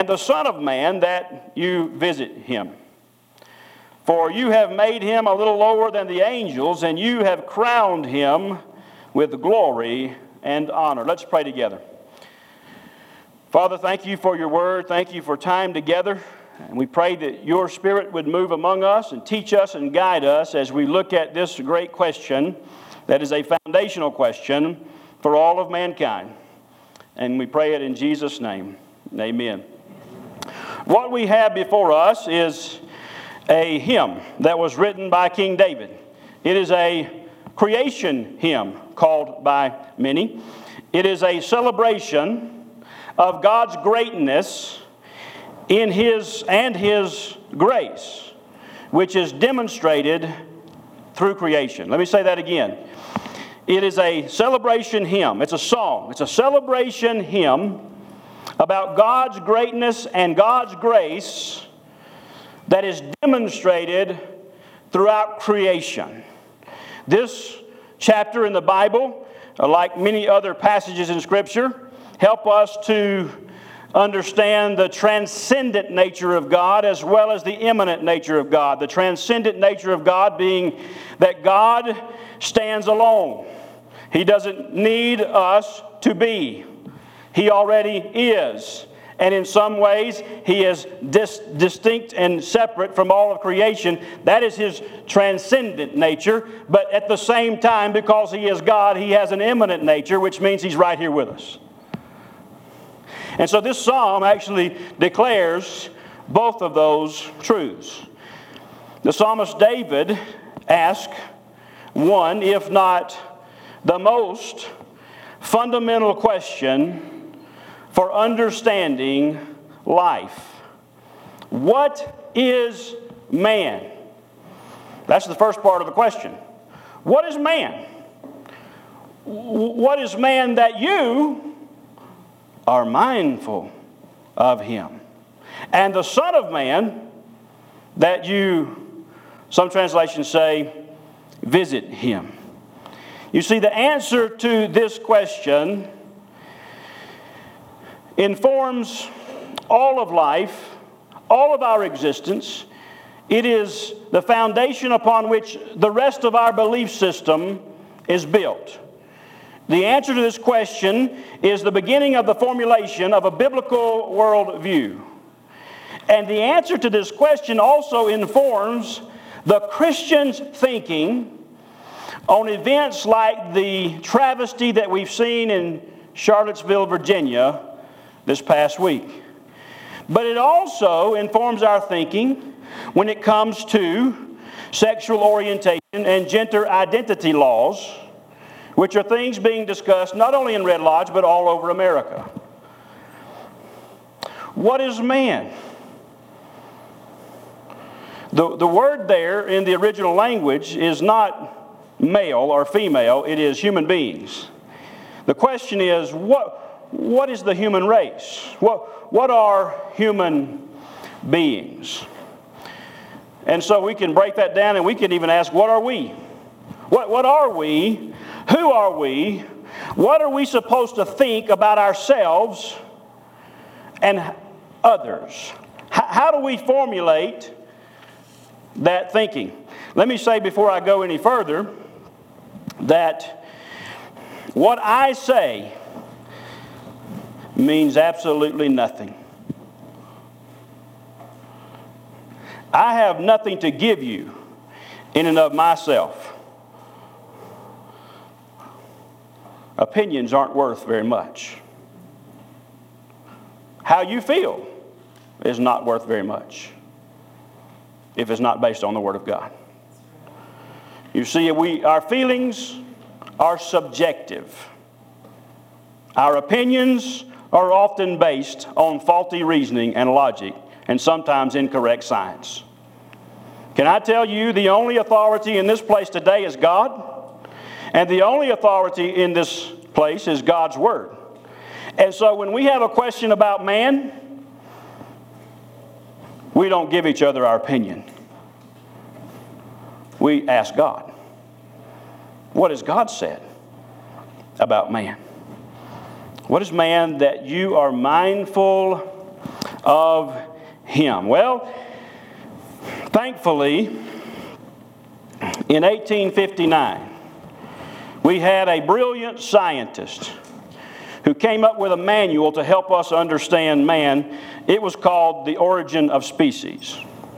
and the Son of Man that you visit him. For you have made him a little lower than the angels, and you have crowned him with glory and honor. Let's pray together. Father, thank you for your word. Thank you for time together. And we pray that your Spirit would move among us and teach us and guide us as we look at this great question that is a foundational question for all of mankind. And we pray it in Jesus' name. Amen. What we have before us is a hymn that was written by King David. It is a creation hymn called by many. It is a celebration of God's greatness in His grace, which is demonstrated through creation. Let me say that again. It is a celebration hymn. It's a song. It's a celebration hymn about God's greatness and God's grace that is demonstrated throughout creation. This chapter in the Bible, like many other passages in Scripture, help us to understand the transcendent nature of God as well as the immanent nature of God. The transcendent nature of God being that God stands alone. He doesn't need us to be. He already is. And in some ways, He is distinct and separate from all of creation. That is His transcendent nature. But at the same time, because He is God, He has an immanent nature, which means He's right here with us. And so this psalm actually declares both of those truths. The psalmist David asked one, if not the most fundamental question for understanding life. What is man? That's the first part of the question. What is man? What is man that you are mindful of him? And the Son of Man that you, some translations say, visit him. You see, the answer to this question informs all of life, all of our existence. It is the foundation upon which the rest of our belief system is built. The answer to this question is the beginning of the formulation of a biblical worldview. And the answer to this question also informs the Christian's thinking on events like the travesty that we've seen in Charlottesville, Virginia this past week. But it also informs our thinking when it comes to sexual orientation and gender identity laws, which are things being discussed not only in Red Lodge, but all over America. What is man? The word there in the original language is not male or female, it is human beings. The question is, what is the human race? What are human beings? And so we can break that down and we can even ask, what are we? What are we? Who are we? What are we supposed to think about ourselves and others? How do we formulate that thinking? Let me say before I go any further that what I say means absolutely nothing. I have nothing to give you in and of myself. Opinions aren't worth very much. How you feel is not worth very much if it's not based on the Word of God. You see, our feelings are subjective. Our opinions are often based on faulty reasoning and logic, and sometimes incorrect science. Can I tell you, the only authority in this place today is God, and the only authority in this place is God's Word. And so when we have a question about man, we don't give each other our opinion. We ask God, what has God said about man? What is man that you are mindful of Him. Well, thankfully, in 1859, we had a brilliant scientist who came up with a manual to help us understand man. It was called The Origin of Species.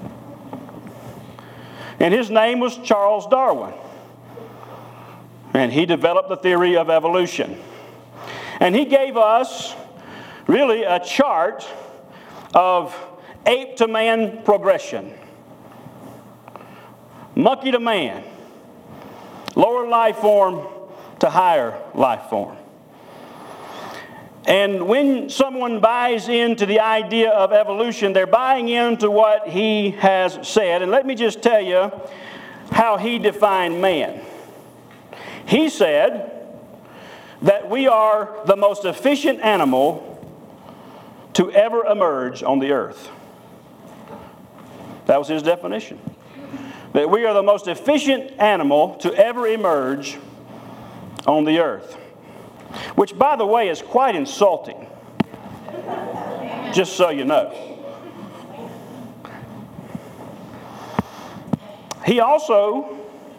And his name was Charles Darwin. And he developed the theory of evolution. And he gave us really a chart of ape to man progression. Monkey to man. Lower life form to higher life form. And when someone buys into the idea of evolution, they're buying into what he has said. And let me just tell you how he defined man. He said that we are the most efficient animal to ever emerge on the earth. That was his definition. That we are the most efficient animal to ever emerge on the earth. Which, by the way, is quite insulting. Just so you know. He also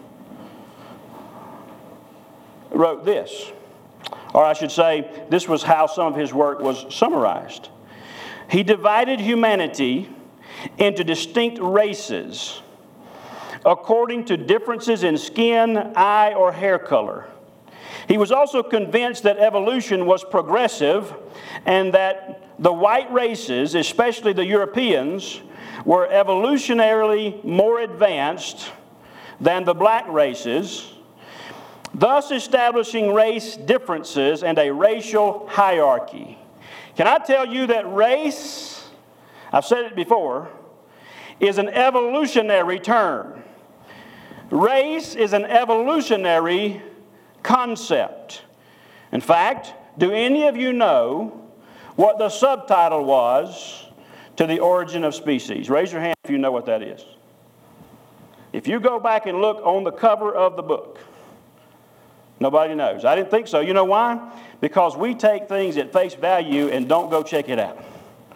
wrote this. Or I should say, this was how some of his work was summarized. He divided humanity into distinct races according to differences in skin, eye, or hair color. He was also convinced that evolution was progressive and that the white races, especially the Europeans, were evolutionarily more advanced than the black races, thus establishing race differences and a racial hierarchy. Can I tell you that race, I've said it before, is an evolutionary term. Race is an evolutionary concept. In fact, do any of you know what the subtitle was to The Origin of Species? Raise your hand if you know what that is. If you go back and look on the cover of the book, nobody knows. I didn't think so. You know why? Because we take things at face value and don't go check it out.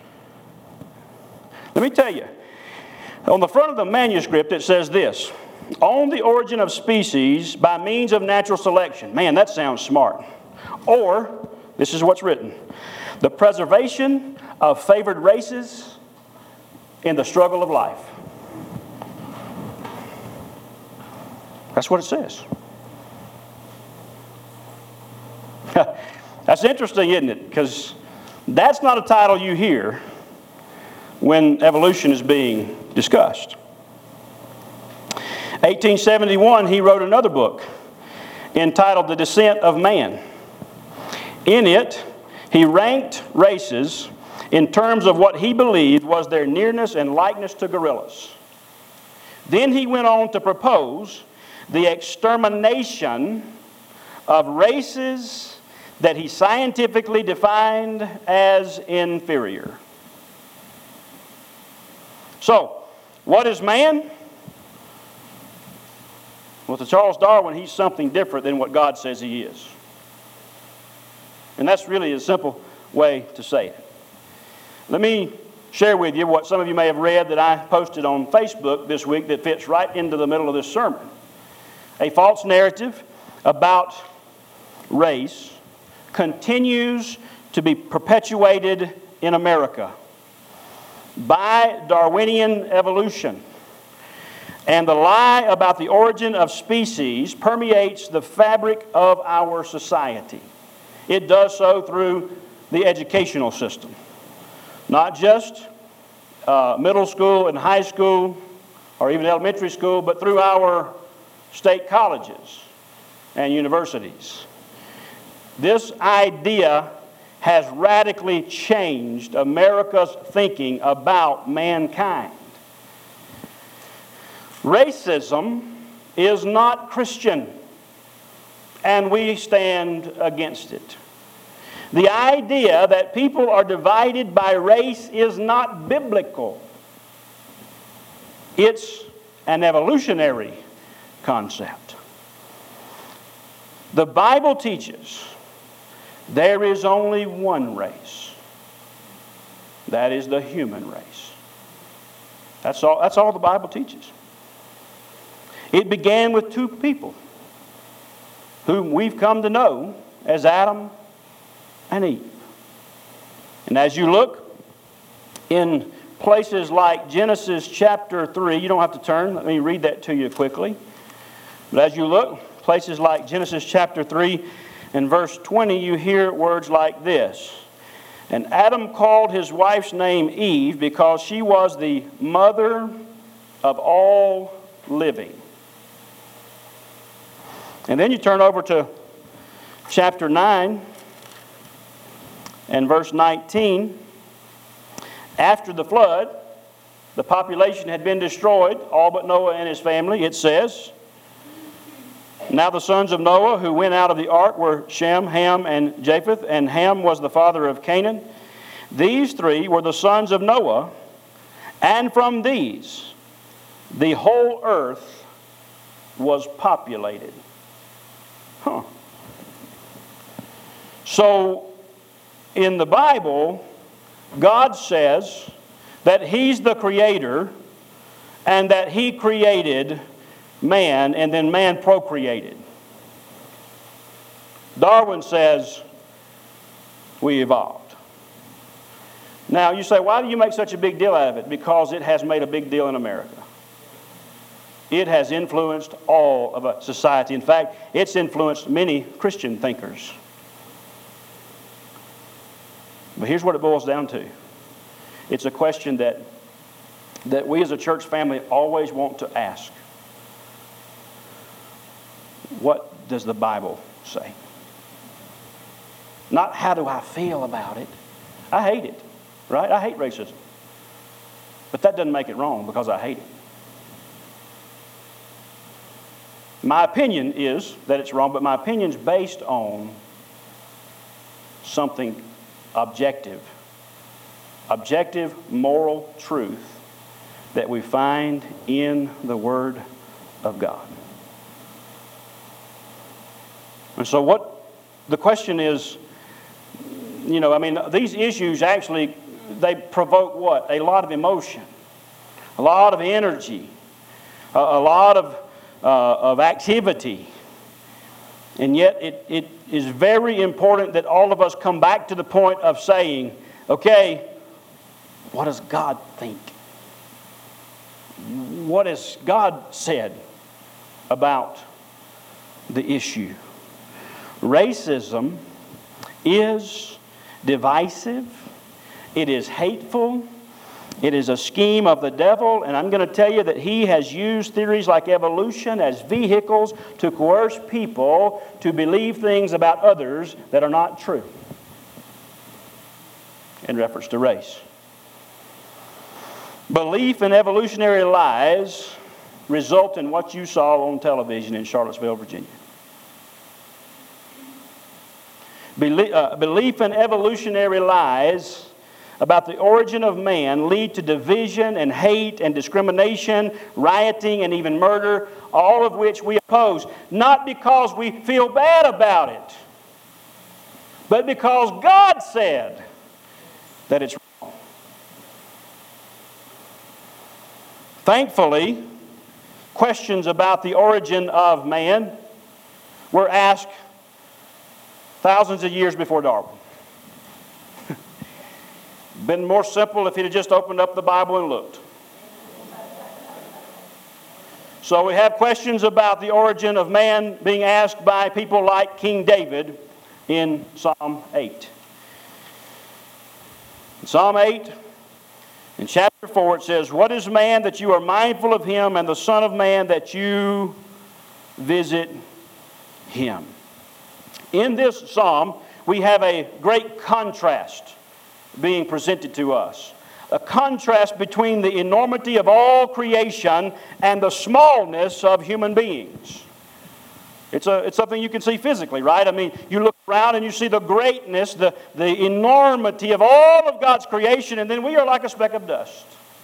Let me tell you, on the front of the manuscript it says this: on the origin of species by means of natural selection. Man, that sounds smart. Or, this is what's written: the preservation of favored races in the struggle of life. That's what it says. That's interesting, isn't it? Because that's not a title you hear when evolution is being discussed. 1871, he wrote another book entitled The Descent of Man. In it, he ranked races in terms of what he believed was their nearness and likeness to gorillas. Then he went on to propose the extermination of races that he scientifically defined as inferior. So, what is man? Well, to Charles Darwin, he's something different than what God says he is. And that's really a simple way to say it. Let me share with you what some of you may have read that I posted on Facebook this week that fits right into the middle of this sermon. A false narrative about race continues to be perpetuated in America by Darwinian evolution. And the lie about the origin of species permeates the fabric of our society. It does so through the educational system. Not just middle school and high school or even elementary school, but through our state colleges and universities. This idea has radically changed America's thinking about mankind. Racism is not Christian, and we stand against it. The idea that people are divided by race is not biblical. It's an evolutionary concept. The Bible teaches there is only one race. That is the human race. That's all the Bible teaches. It began with two people whom we've come to know as Adam and Eve. And as you look in places like Genesis chapter 3, you don't have to turn, let me read that to you quickly. But as you look, places like Genesis chapter 3 and verse 20, you hear words like this. And Adam called his wife's name Eve because she was the mother of all living. And then you turn over to chapter 9 and verse 19. After the flood, the population had been destroyed, all but Noah and his family. It says, now the sons of Noah who went out of the ark were Shem, Ham, and Japheth, and Ham was the father of Canaan. These three were the sons of Noah, and from these the whole earth was populated. So, in the Bible, God says that He's the Creator and that He created man and then man procreated. Darwin says we evolved. Now, you say, why do you make such a big deal out of it? Because it has made a big deal in America. It has influenced all of society. In fact, it's influenced many Christian thinkers. But here's what it boils down to. It's a question that we as a church family always want to ask. What does the Bible say? Not how do I feel about it. I hate it, right? I hate racism. But that doesn't make it wrong because I hate it. My opinion is that it's wrong, but my opinion's based on something objective. Objective moral truth that we find in the Word of God. And so the question is, these issues actually, they provoke what? A lot of emotion, a lot of energy, a lot of activity. And yet it is very important that all of us come back to the point of saying, okay, what does God think? What has God said about the issue? Racism is divisive. It is hateful. It is a scheme of the devil, and I'm going to tell you that he has used theories like evolution as vehicles to coerce people to believe things about others that are not true in reference to race. Belief in evolutionary lies result in what you saw on television in Charlottesville, Virginia. Belief in evolutionary lies about the origin of man lead to division and hate and discrimination, rioting, and even murder, all of which we oppose, not because we feel bad about it, but because God said that it's wrong. Thankfully, questions about the origin of man were asked thousands of years before Darwin. Been more simple if he'd have just opened up the Bible and looked. So we have questions about the origin of man being asked by people like King David in Psalm 8. In Psalm 8, in chapter 4, it says, "What is man that you are mindful of him, and the Son of Man that you visit him?" In this psalm, we have a great contrast being presented to us. A contrast between the enormity of all creation and the smallness of human beings. It's something you can see physically, right? I mean, you look around and you see the greatness, the enormity of all of God's creation, and then we are like a speck of dust.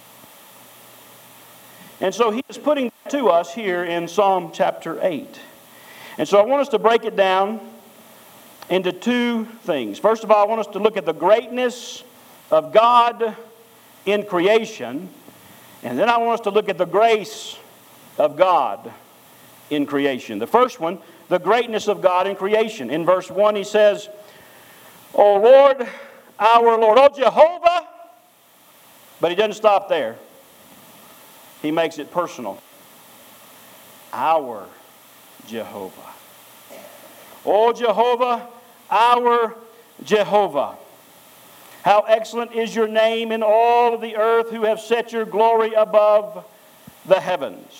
And so He is putting that to us here in Psalm chapter 8. And so I want us to break it down into two things. First of all, I want us to look at the greatness of God in creation, and then I want us to look at the grace of God in creation. The first one, the greatness of God in creation. In verse 1 he says, O Lord, our Lord, O Jehovah. But he doesn't stop there. He makes it personal. Our Jehovah. O Jehovah, our Jehovah. How excellent is your name in all of the earth, who have set your glory above the heavens.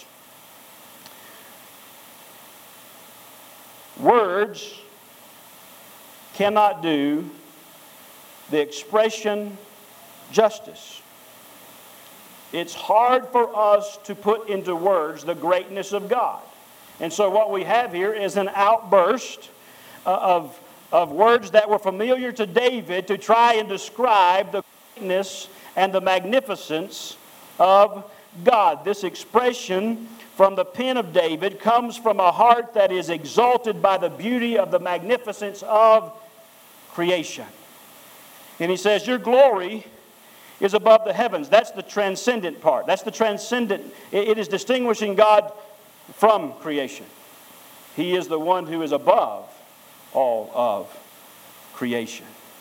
Words cannot do the expression justice. It's hard for us to put into words the greatness of God. And so what we have here is an outburst of words that were familiar to David to try and describe the greatness and the magnificence of God. This expression from the pen of David comes from a heart that is exalted by the beauty of the magnificence of creation. And he says, your glory is above the heavens. That's the transcendent part. That's the transcendent. It is distinguishing God from creation. He is the one who is above all of creation.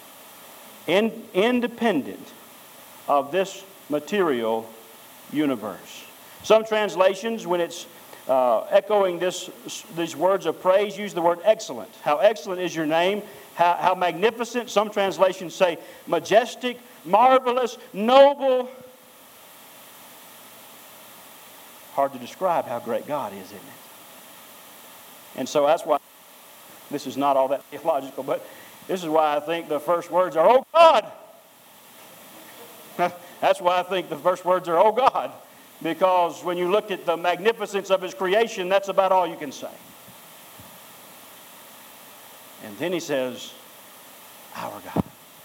Independent of this material universe. Some translations, when it's echoing these words of praise, use the word excellent. How excellent is your name. How magnificent. Some translations say majestic, marvelous, noble. Hard to describe how great God is, isn't it? And so that's why this is not all that theological, but this is why I think the first words are, oh God. That's why I think the first words are, oh God. Because when you look at the magnificence of His creation, that's about all you can say. And then he says, our God.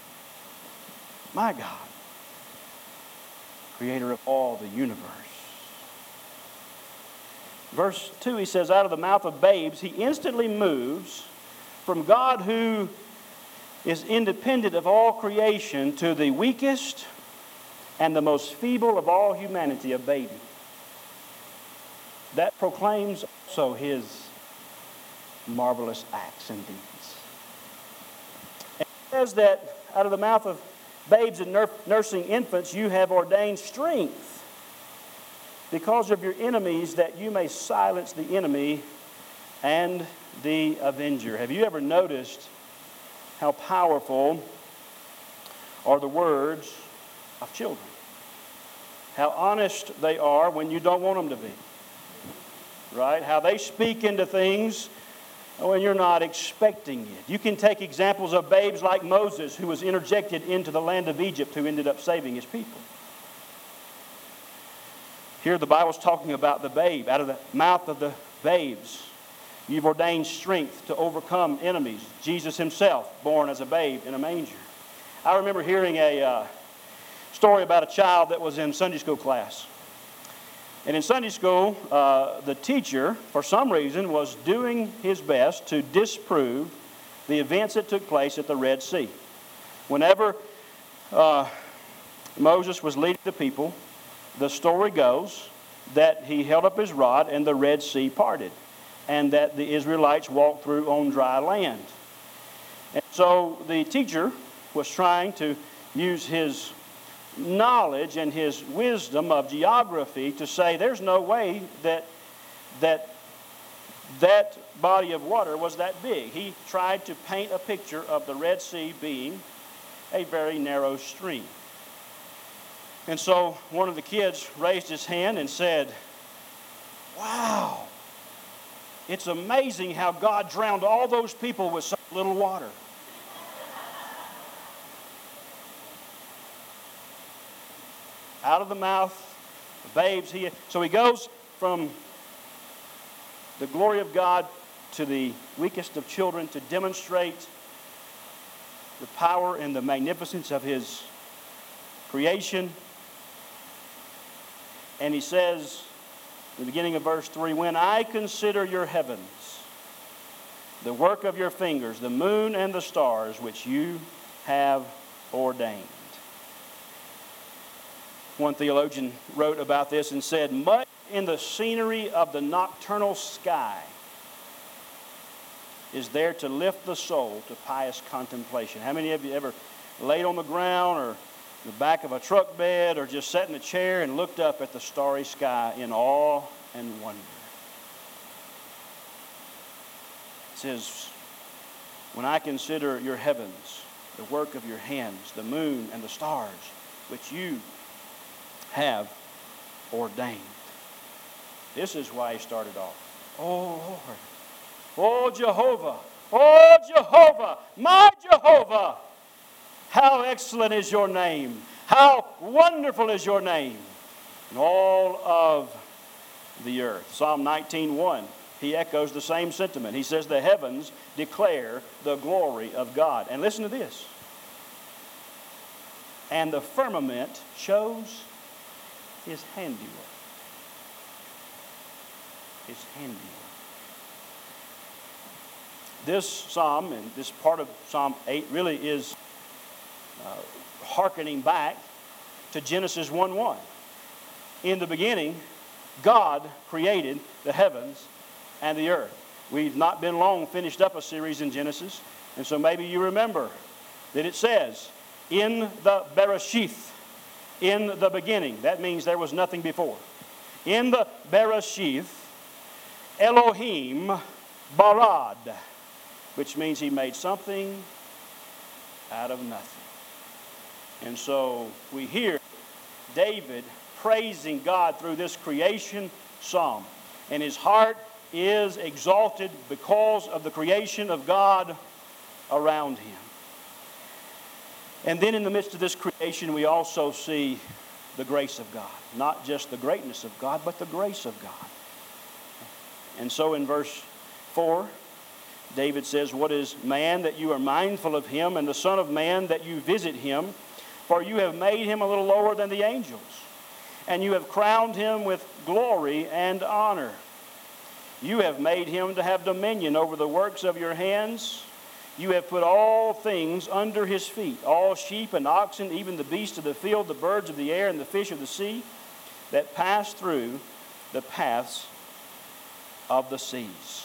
My God. Creator of all the universe. Verse 2, he says, out of the mouth of babes, He instantly moves from God who is independent of all creation to the weakest and the most feeble of all humanity, a baby. That proclaims also His marvelous acts and deeds. And it says that out of the mouth of babes and nursing infants, you have ordained strength because of your enemies, that you may silence the enemy and the avenger. Have you ever noticed how powerful are the words of children? How honest they are when you don't want them to be. Right? How they speak into things when you're not expecting it. You can take examples of babes like Moses, who was interjected into the land of Egypt, who ended up saving his people. Here the Bible's talking about the babe. Out of the mouth of the babes, you've ordained strength to overcome enemies. Jesus Himself, born as a babe in a manger. I remember hearing a story about a child that was in Sunday school class. And in Sunday school, the teacher, for some reason, was doing his best to disprove the events that took place at the Red Sea. Whenever Moses was leading the people, the story goes that he held up his rod and the Red Sea parted, and that the Israelites walked through on dry land. And so the teacher was trying to use his knowledge and his wisdom of geography to say there's no way that body of water was that big. He tried to paint a picture of the Red Sea being a very narrow stream. And so one of the kids raised his hand and said, wow, it's amazing how God drowned all those people with so little water. Out of the mouth of babes. So he goes from the glory of God to the weakest of children to demonstrate the power and the magnificence of His creation. And he says, in the beginning of verse 3, when I consider your heavens, the work of your fingers, the moon and the stars which you have ordained. One theologian wrote about this and said, much in the scenery of the nocturnal sky is there to lift the soul to pious contemplation. How many of you ever laid on the ground or the back of a truck bed or just sat in a chair and looked up at the starry sky in awe and wonder? It says, when I consider your heavens, the work of your hands, the moon and the stars, which you have ordained. This is why he started off. Oh Lord, oh Jehovah, my Jehovah, how excellent is your name, how wonderful is your name in all of the earth. Psalm 19:1, he echoes the same sentiment. He says, the heavens declare the glory of God. And listen to this. And the firmament shows his handiwork. His handiwork. This psalm, and this part of Psalm 8, really is hearkening back to Genesis 1:1. In the beginning, God created the heavens and the earth. We've not been long finished up a series in Genesis, and so maybe you remember that it says, in the Bereshith, in the beginning. That means there was nothing before. In the Bereshith, Elohim barad, which means he made something out of nothing. And so we hear David praising God through this creation psalm. And his heart is exalted because of the creation of God around him. And then in the midst of this creation, we also see the grace of God. Not just the greatness of God, but the grace of God. And so in verse 4, David says, what is man that you are mindful of him, and the Son of Man that you visit him? For you have made him a little lower than the angels, and you have crowned him with glory and honor. You have made him to have dominion over the works of your hands. You have put all things under his feet, all sheep and oxen, even the beasts of the field, the birds of the air, and the fish of the sea that pass through the paths of the seas.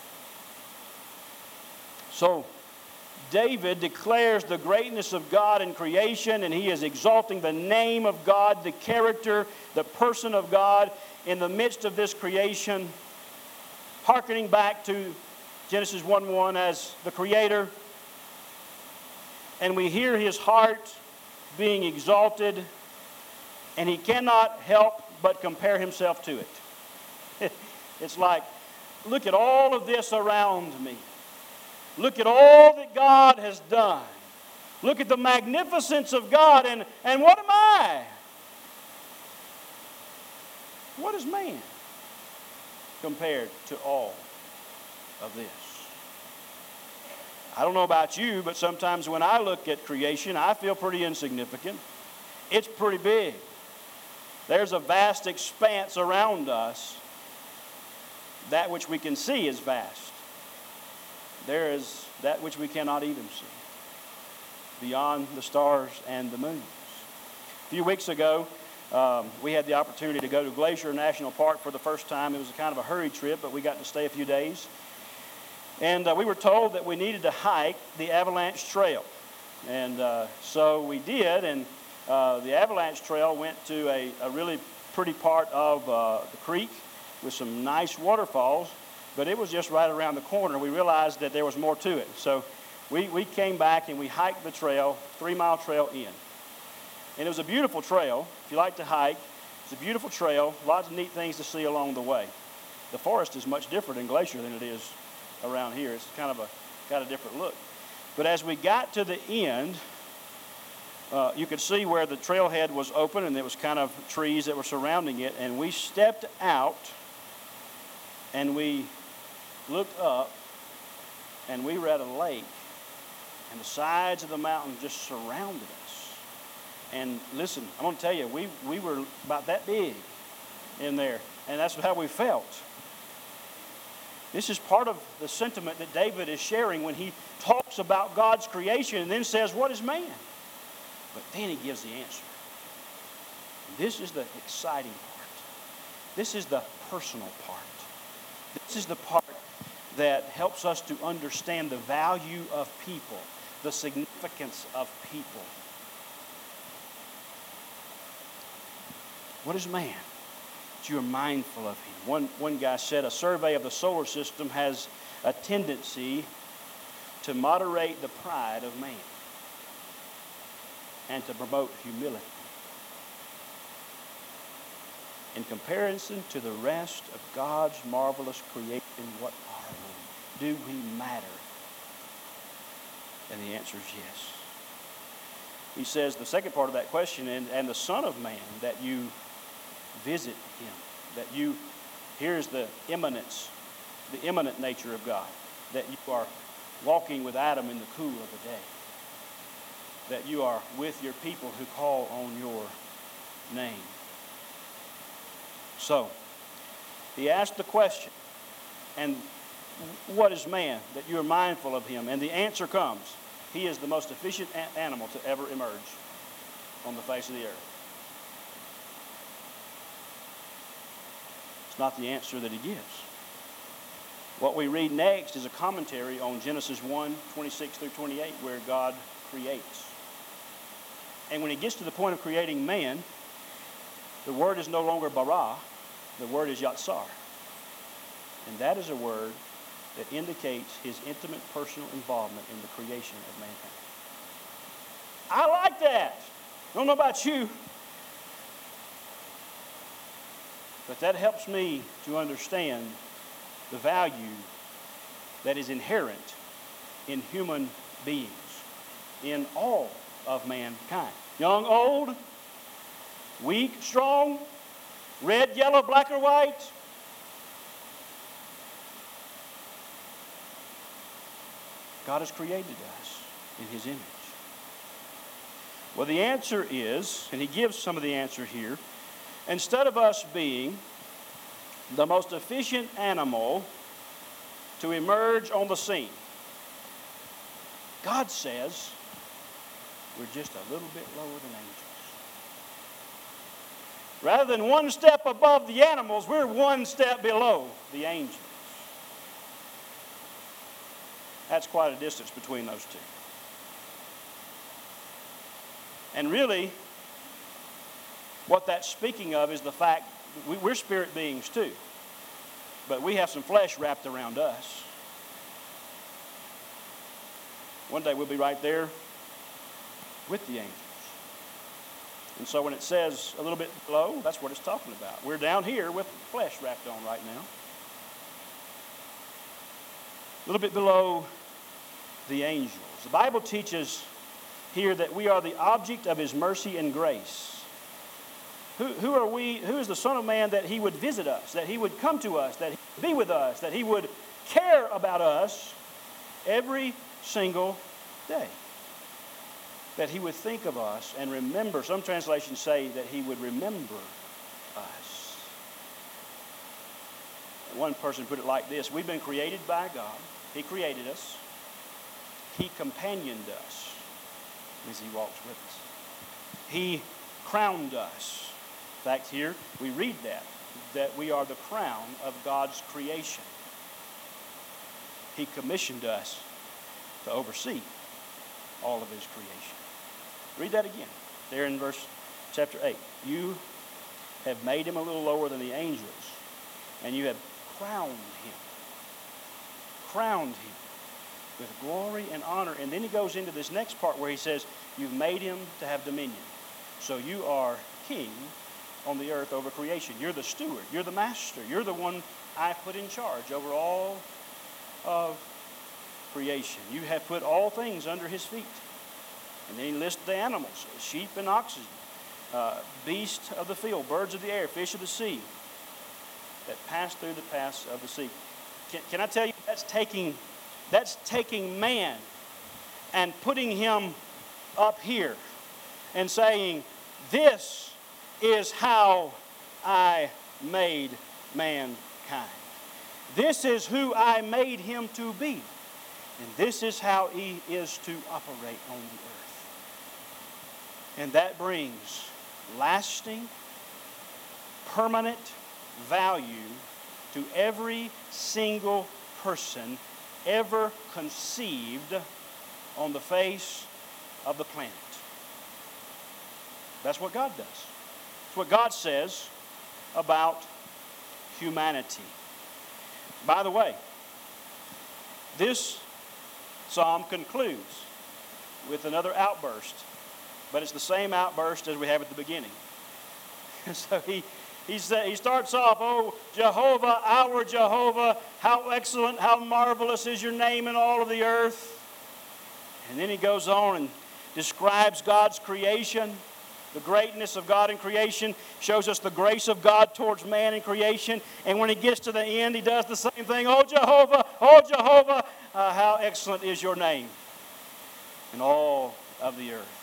So, David declares the greatness of God in creation, and he is exalting the name of God, the character, the person of God in the midst of this creation, hearkening back to Genesis 1:1 as the Creator. And we hear his heart being exalted, and he cannot help but compare himself to it. It's like, look at all of this around me. Look at all that God has done. Look at the magnificence of God, and what am I? What is man compared to all of this? I don't know about you, but sometimes when I look at creation, I feel pretty insignificant. It's pretty big. There's a vast expanse around us. That which we can see is vast. There is that which we cannot even see, beyond the stars and the moons. A few weeks ago, we had the opportunity to go to Glacier National Park for the first time. It was a kind of a hurried trip, but we got to stay a few days. And we were told that we needed to hike the Avalanche Trail. And so we did, and the Avalanche Trail went to a really pretty part of the creek with some nice waterfalls, but it was just right around the corner. We realized that there was more to it. So we came back and we hiked the trail, 3-mile trail in. And it was a beautiful trail. If you like to hike, it's a beautiful trail, lots of neat things to see along the way. The forest is much different in Glacier than it is around here. It's kind of got a different look. But as we got to the end, you could see where the trailhead was open, and there was kind of trees that were surrounding it. And we stepped out, and we looked up, and we were at a lake, and the sides of the mountain just surrounded us. And listen, I'm going to tell you, we were about that big in there, and that's how we felt. This is part of the sentiment that David is sharing when he talks about God's creation and then says, what is man? But then he gives the answer. This is the exciting part. This is the personal part. This is the part that helps us to understand the value of people, the significance of people. What is man? That you are mindful of him. One guy said a survey of the solar system has a tendency to moderate the pride of man and to promote humility. In comparison to the rest of God's marvelous creation, what are we? Do we matter? And the answer is yes. He says the second part of that question, and the Son of Man, that you visit him, that you, here's the immanent nature of God, that you are walking with Adam in the cool of the day, that you are with your people who call on your name. So, he asked the question, and what is man? That you are mindful of him. And the answer comes, he is the most efficient animal to ever emerge on the face of the earth. It's not the answer that he gives. What we read next is a commentary on Genesis 1, 26 through 28, where God creates. And when he gets to the point of creating man, the word is no longer bara, the word is yatsar. And that is a word that indicates his intimate personal involvement in the creation of mankind. I like that. I don't know about you, but that helps me to understand the value that is inherent in human beings, in all of mankind. Young, old, weak, strong, red, yellow, black, or white. God has created us in his image. Well, the answer is, and he gives some of the answer here, instead of us being the most efficient animal to emerge on the scene, God says we're just a little bit lower than angels. Rather than one step above the animals, we're one step below the angels. That's quite a distance between those two. And really, what that's speaking of is the fact that we're spirit beings too, but we have some flesh wrapped around us. One day we'll be right there with the angels. And so when it says a little bit below, that's what it's talking about. We're down here with flesh wrapped on right now. A little bit below the angels. The Bible teaches here that we are the object of his mercy and grace. Who are we? Who is the Son of Man that he would visit us, that he would come to us, that he would be with us, that he would care about us every single day? That he would think of us and remember. Some translations say that he would remember us. One person put it like this: we've been created by God. He created us. He companioned us as he walks with us. He crowned us. In fact, here we read that we are the crown of God's creation. He commissioned us to oversee all of his creation. Read that again, there in chapter 8. You have made him a little lower than the angels, and you have crowned him. Crowned him with glory and honor. And then he goes into this next part where he says, you've made him to have dominion. So you are king on the earth over creation. You're the steward. You're the master. You're the one I put in charge over all of creation. You have put all things under his feet. And then he lists the animals, sheep and oxen, beasts of the field, birds of the air, fish of the sea, that pass through the paths of the sea. Can I tell you, that's taking man and putting him up here and saying, this is how I made mankind. This is who I made him to be. And this is how he is to operate on the earth. And that brings lasting, permanent value to every single person ever conceived on the face of the planet. That's what God does. That's what God says about humanity. By the way, this psalm concludes with another outburst, but it's the same outburst as we have at the beginning. So he starts off, "Oh, Jehovah, our Jehovah, how excellent, how marvelous is your name in all of the earth." And then he goes on and describes God's creation, the greatness of God in creation, shows us the grace of God towards man in creation. And when he gets to the end, he does the same thing. "Oh, Jehovah, how excellent is your name in all of the earth."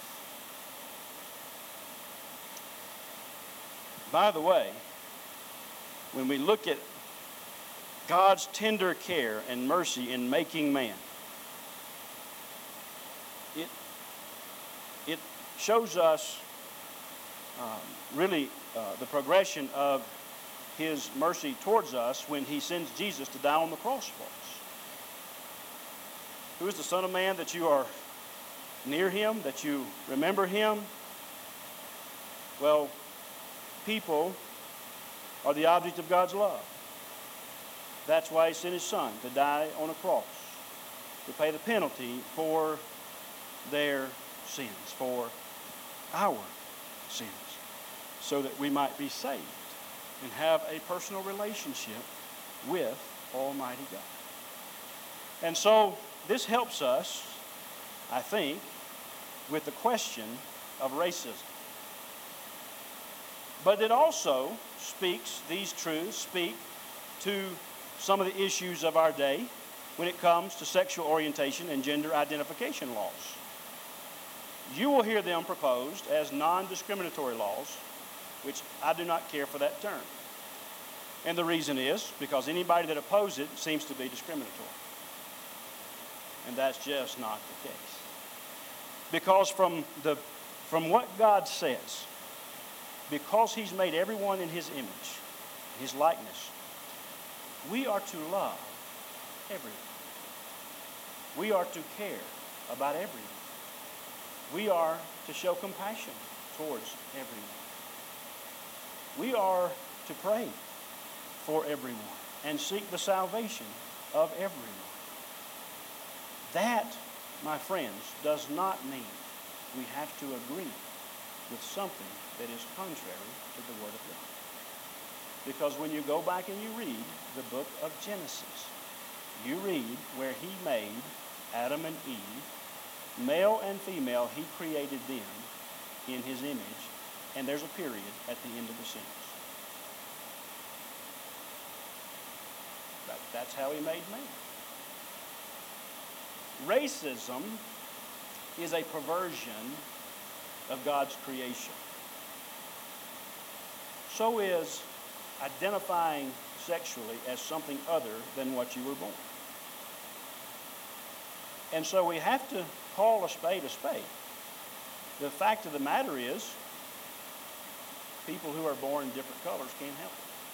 By the way, when we look at God's tender care and mercy in making man, it shows us really the progression of His mercy towards us when He sends Jesus to die on the cross for us. Who is the Son of Man that you are near Him, that you remember Him? Well, people are the object of God's love. That's why He sent His Son to die on a cross, to pay the penalty for their sins, for our sins, so that we might be saved and have a personal relationship with Almighty God. And so this helps us, I think, with the question of racism. But it also these truths speak to some of the issues of our day when it comes to sexual orientation and gender identification laws. You will hear them proposed as non-discriminatory laws, which I do not care for that term. And the reason is because anybody that opposes it seems to be discriminatory. And that's just not the case. Because from what God says, because He's made everyone in His image, His likeness, we are to love everyone. We are to care about everyone. We are to show compassion towards everyone. We are to pray for everyone and seek the salvation of everyone. That, my friends, does not mean we have to agree with something that is contrary to the Word of God. Because when you go back and you read the book of Genesis, you read where He made Adam and Eve, male and female, He created them in His image, and there's a period at the end of the sentence. That's how He made man. Racism is a perversion of God's creation. So is identifying sexually as something other than what you were born. And so we have to call a spade a spade. The fact of the matter is, people who are born in different colors can't help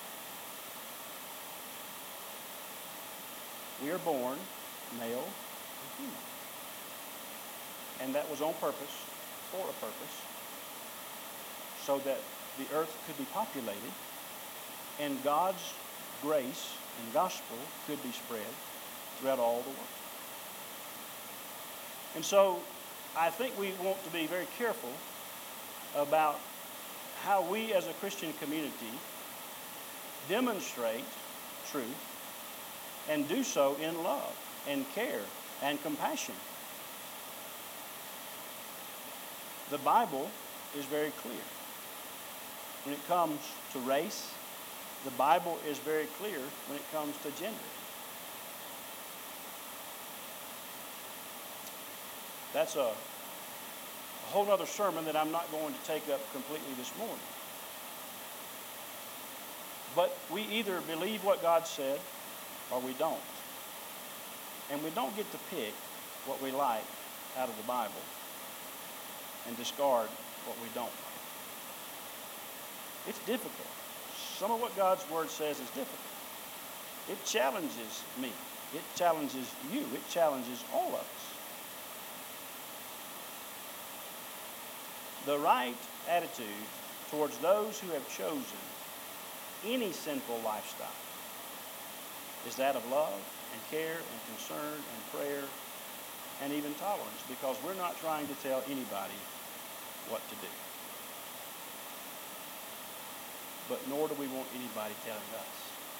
it. We are born male and female. And that was on purpose, for a purpose, so that the earth could be populated and God's grace and gospel could be spread throughout all the world. And so I think we want to be very careful about how we as a Christian community demonstrate truth and do so in love and care and compassion. The Bible is very clear. When it comes to race, the Bible is very clear when it comes to gender. That's a whole other sermon that I'm not going to take up completely this morning. But we either believe what God said or we don't. And we don't get to pick what we like out of the Bible and discard what we don't like. It's difficult, some of what God's Word says is difficult. It challenges me. It challenges you. It challenges all of us. The right attitude towards those who have chosen any sinful lifestyle is that of love and care and concern and prayer and even tolerance, because we're not trying to tell anybody what to do. But nor do we want anybody telling us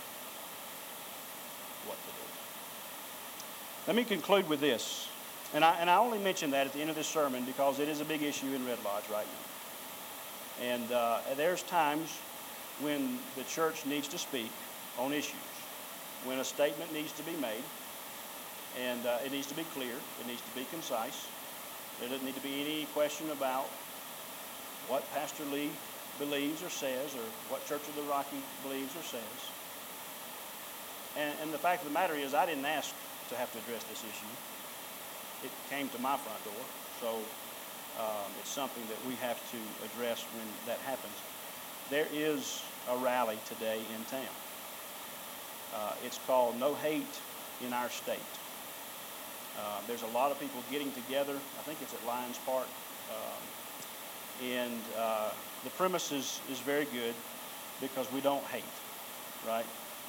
what to do. Let me conclude with this. And I only mention that at the end of this sermon because it is a big issue in Red Lodge right now. And there's times when the church needs to speak on issues, when a statement needs to be made, and it needs to be clear, it needs to be concise. There doesn't need to be any question about what Pastor Lee believes or says, or what Church of the Rocky believes or says. And the fact of the matter is, I didn't ask to have to address this issue. It came to my front door, so it's something that we have to address when that happens. There is a rally today in town. It's called No Hate in Our State. There's a lot of people getting together. I think it's at Lions Park. And the premise is very good because we don't hate, right?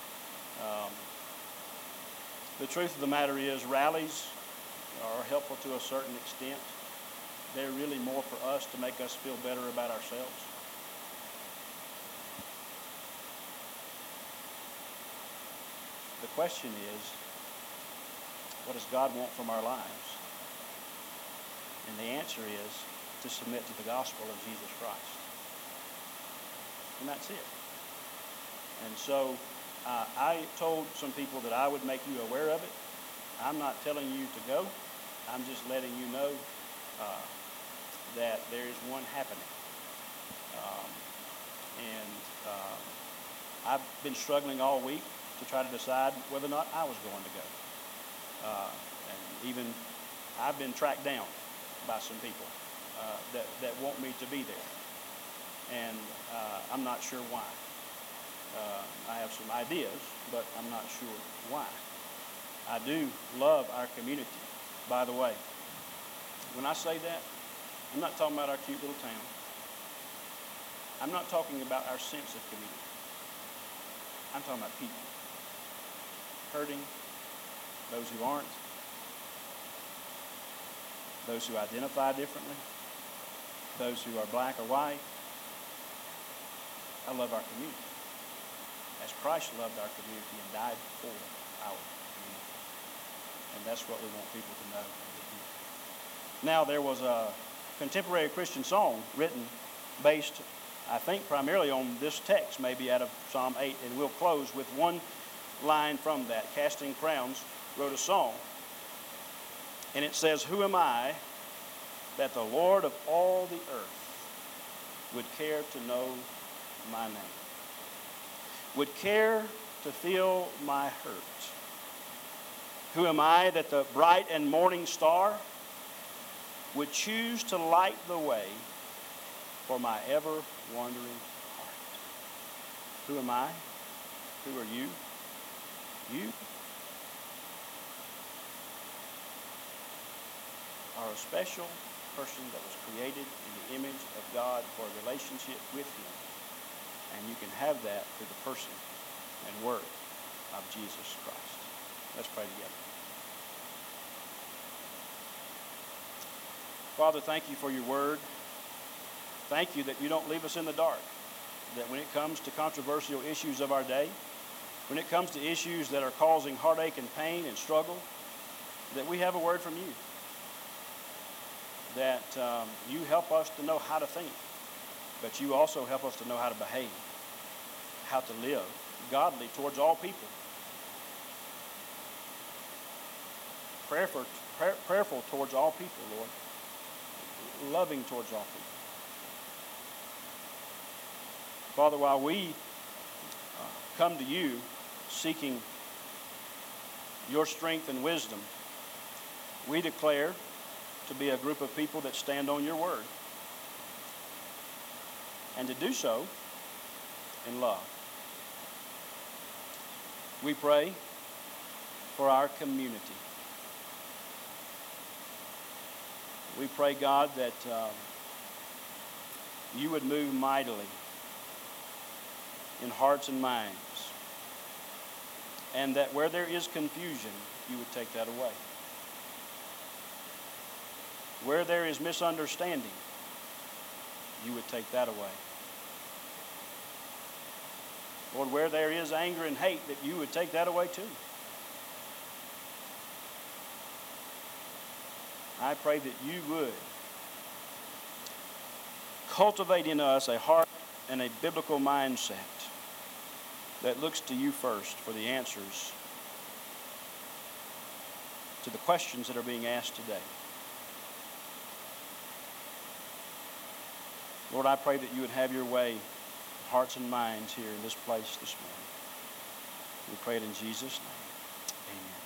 The truth of the matter is rallies are helpful to a certain extent. They're really more for us to make us feel better about ourselves. The question is, what does God want from our lives? And the answer is to submit to the gospel of Jesus Christ. And that's it. And so I told some people that I would make you aware of it. I'm not telling you to go. I'm just letting you know that there is one happening. I've been struggling all week to try to decide whether or not I was going to go. And even I've been tracked down by some people that want me to be there. And I'm not sure why. I have some ideas, but I'm not sure why. I do love our community, by the way. When I say that, I'm not talking about our cute little town. I'm not talking about our sense of community. I'm talking about people. Hurting, those who aren't, those who identify differently, those who are black or white. I love our community. As Christ loved our community and died for our community. And that's what we want people to know. Now, there was a contemporary Christian song written based, I think, primarily on this text, maybe out of Psalm 8, and we'll close with one line from that. Casting Crowns wrote a song, and it says, "Who am I that the Lord of all the earth would care to know my name, would care to feel my hurt? Who am I that the bright and morning star would choose to light the way for my ever-wandering heart?" Who am I? Who are you? You are a special person that was created in the image of God for a relationship with Him. And you can have that through the person and work of Jesus Christ. Let's pray together. Father, thank you for your word. Thank you that you don't leave us in the dark. That when it comes to controversial issues of our day, when it comes to issues that are causing heartache and pain and struggle, that we have a word from you. That you help us to know how to think, but you also help us to know how to behave, how to live godly towards all people. Prayerful towards all people, Lord. Loving towards all people. Father, while we come to you seeking your strength and wisdom, we declare to be a group of people that stand on your word, and to do so in love. We pray for our community. We pray, God, that you would move mightily in hearts and minds, and that where there is confusion, you would take that away. Where there is misunderstanding, you would take that away. Lord, where there is anger and hate, that you would take that away too. I pray that you would cultivate in us a heart and a biblical mindset that looks to you first for the answers to the questions that are being asked today. Lord, I pray that you would have your way in hearts and minds here in this place this morning. We pray it in Jesus' name. Amen.